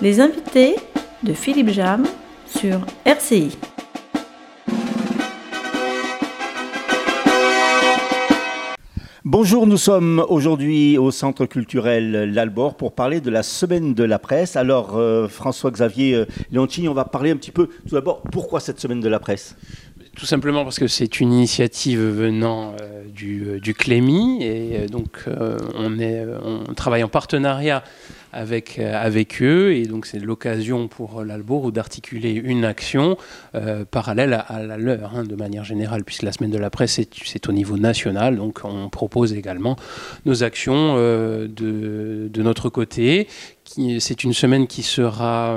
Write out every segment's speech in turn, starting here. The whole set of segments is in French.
Les invités de Philippe Jam sur RCI. Bonjour, nous sommes aujourd'hui au Centre culturel L'Albor pour parler de la Semaine de la Presse. Alors François-Xavier Leoncini, on va parler un petit peu tout d'abord, pourquoi cette Semaine de la Presse ? Tout simplement parce que c'est une initiative venant du Clémy et donc on travaille en partenariat avec eux et donc c'est l'occasion pour l'Albor d'articuler une action parallèle à la leur de manière générale, puisque la Semaine de la Presse c'est au niveau national, donc on propose également nos actions de notre côté. C'est une semaine qui sera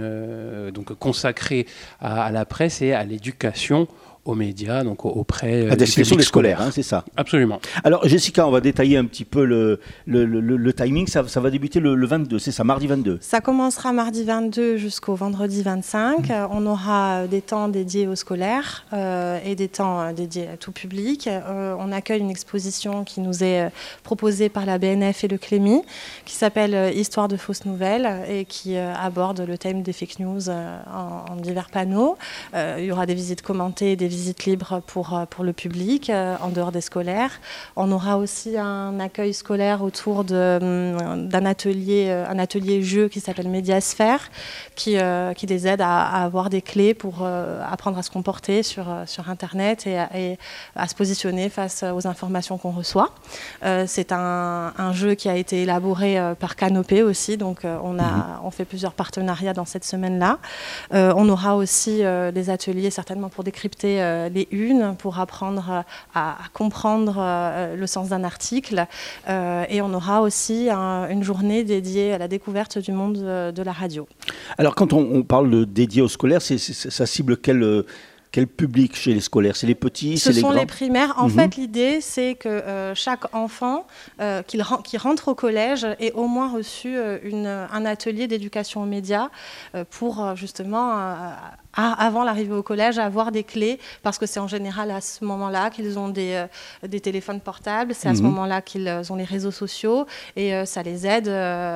donc consacrée à la presse et à l'éducation aux médias, donc auprès à destination des scolaires, c'est ça. Absolument. Alors Jessica, on va détailler un petit peu le timing. Ça va débuter le 22, c'est ça, mardi 22. Ça commencera mardi 22 jusqu'au vendredi 25. On aura des temps dédiés aux scolaires et des temps dédiés à tout public. On accueille une exposition qui nous est proposée par la BNF et le Clémy, qui s'appelle Histoire de fausses nouvelles et qui aborde le thème des fake news en divers panneaux. Il y aura des visites commentées, des visites libres pour le public, en dehors des scolaires. On aura aussi un accueil scolaire autour d'un atelier jeu qui s'appelle Médiasphère, qui les aide à avoir des clés pour apprendre à se comporter sur Internet et à se positionner face aux informations qu'on reçoit. C'est un jeu qui a été élaboré par Canopé aussi, donc on fait plusieurs partenariats dans cette semaine-là. On aura aussi des ateliers certainement pour décrypter les unes, pour apprendre à comprendre le sens d'un article. Et on aura aussi une journée dédiée à la découverte du monde de la radio. Alors quand on parle de dédié aux scolaires, ça cible quel public chez les scolaires ? C'est les petits, c'est les grands ? Ce sont les primaires. En fait, l'idée, c'est que chaque enfant qui rentre au collège ait au moins reçu un atelier d'éducation aux médias pour justement... avant l'arrivée au collège, avoir des clés, parce que c'est en général à ce moment-là qu'ils ont des téléphones portables, c'est à ce moment-là qu'ils ont les réseaux sociaux, et ça les aide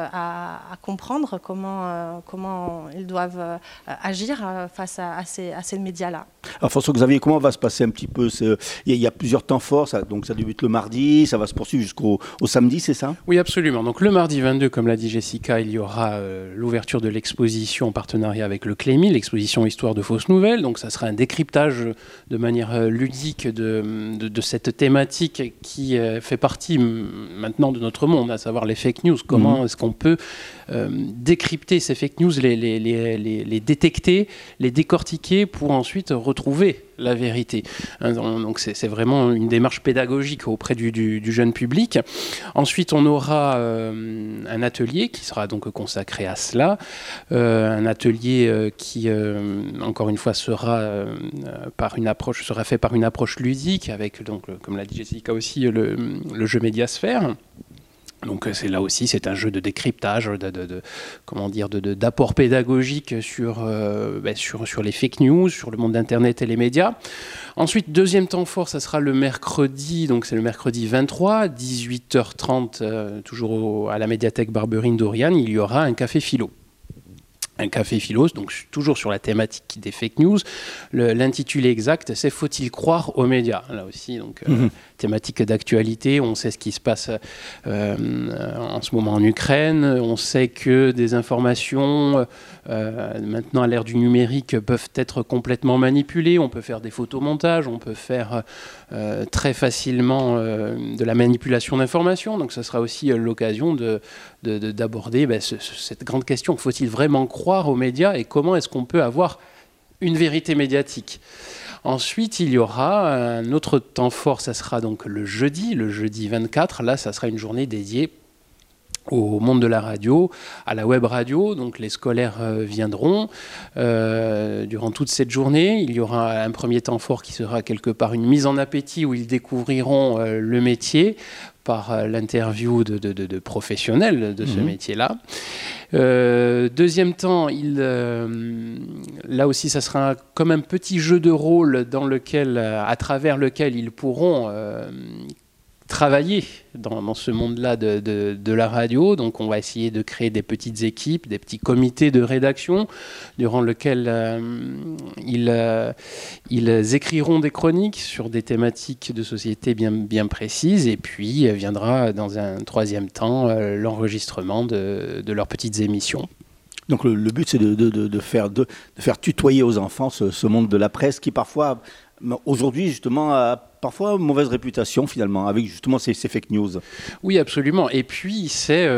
à comprendre comment ils doivent agir face à ces médias-là. Alors François-Xavier, comment va se passer un petit peu il y a plusieurs temps forts, donc ça débute le mardi, ça va se poursuivre jusqu'au samedi, c'est ça ? Oui, absolument. Donc le mardi 22, comme l'a dit Jessica, il y aura l'ouverture de l'exposition en partenariat avec le Clémy, l'exposition Histoire de fausses nouvelles. Donc ça sera un décryptage de manière ludique de cette thématique qui fait partie maintenant de notre monde, à savoir les fake news. Comment est-ce qu'on peut décrypter ces fake news, les détecter, les décortiquer pour ensuite retrouver la vérité. Donc c'est vraiment une démarche pédagogique auprès du jeune public. Ensuite, on aura un atelier qui sera donc consacré à cela. Un atelier qui, encore une fois, sera fait par une approche ludique avec, donc, comme l'a dit Jessica aussi, le jeu Médiasphère. Donc là aussi, c'est un jeu de décryptage, d'apport pédagogique sur les fake news, sur le monde d'Internet et les médias. Ensuite, deuxième temps fort, ça sera le mercredi, donc c'est le mercredi 23, 18h30, toujours à la médiathèque Barberine d'Oriane, il y aura un café philo. Un café philo, donc toujours sur la thématique des fake news. L'intitulé exact, c'est « Faut-il croire aux médias ?» Là aussi, donc thématique d'actualité. On sait ce qui se passe en ce moment en Ukraine. On sait que des informations, maintenant à l'ère du numérique, peuvent être complètement manipulées. On peut faire des photomontages, on peut faire très facilement de la manipulation d'informations. Donc ça sera aussi l'occasion d'aborder cette grande question. Faut-il vraiment croire aux médias et comment est-ce qu'on peut avoir une vérité médiatique ? Ensuite, il y aura un autre temps fort, ça sera donc le jeudi 24. Là, ça sera une journée dédiée au monde de la radio, à la web radio. Donc les scolaires viendront durant toute cette journée. Il y aura un premier temps fort qui sera quelque part une mise en appétit où ils découvriront le métier par l'interview de professionnels de ce métier-là. Deuxième temps, là aussi, ça sera comme un petit jeu de rôle à travers lequel ils pourront travailler dans ce monde-là de la radio. Donc on va essayer de créer des petites équipes, des petits comités de rédaction durant lesquels ils écriront des chroniques sur des thématiques de société bien précises, et puis viendra dans un troisième temps l'enregistrement de leurs petites émissions. Donc le but, c'est de faire tutoyer aux enfants ce monde de la presse qui parfois, aujourd'hui justement, a parfois une mauvaise réputation finalement, avec justement ces fake news. Oui, absolument. Et puis,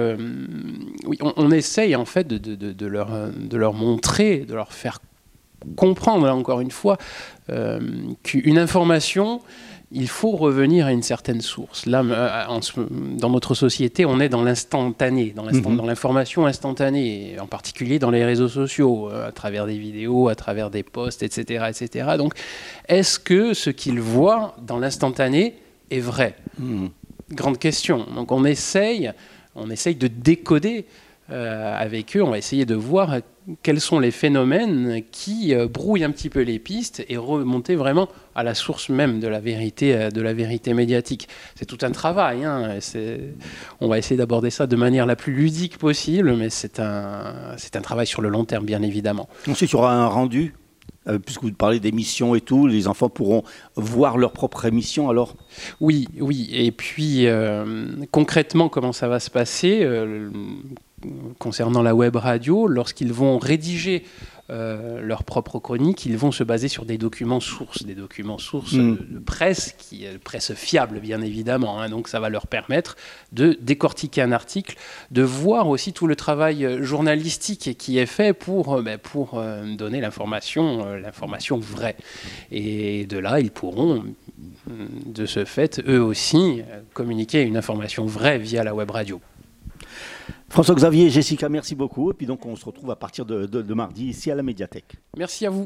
on essaye en fait de leur montrer, de leur faire comprendre, là, encore une fois, qu'une information, il faut revenir à une certaine source. Là, dans notre société, on est dans l'instantané, dans l'information instantanée, en particulier dans les réseaux sociaux, à travers des vidéos, à travers des posts, etc., etc. Donc, est-ce que ce qu'ils voient dans l'instantané est vrai ? Grande question. Donc, on essaye de décoder avec eux, on va essayer de voir quels sont les phénomènes qui brouillent un petit peu les pistes et remonter vraiment à la source même de la vérité médiatique. C'est tout un travail, hein. On va essayer d'aborder ça de manière la plus ludique possible, mais c'est un travail sur le long terme, bien évidemment. Ensuite, il y aura un rendu, puisque vous parlez d'émissions et tout, les enfants pourront voir leur propre émission alors ? Oui. Et puis, concrètement, comment ça va se passer concernant la web radio, lorsqu'ils vont rédiger leur propre chronique, ils vont se baser sur des documents sources de presse, presse fiable bien évidemment, hein. Donc ça va leur permettre de décortiquer un article, de voir aussi tout le travail journalistique qui est fait pour donner l'information vraie. Et de là, ils pourront, de ce fait, eux aussi, communiquer une information vraie via la web radio. François-Xavier et Jessica, merci beaucoup. Et puis donc, on se retrouve à partir de mardi ici à la médiathèque. Merci à vous.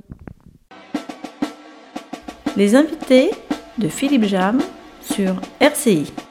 Les invités de Philippe Jam sur RCI.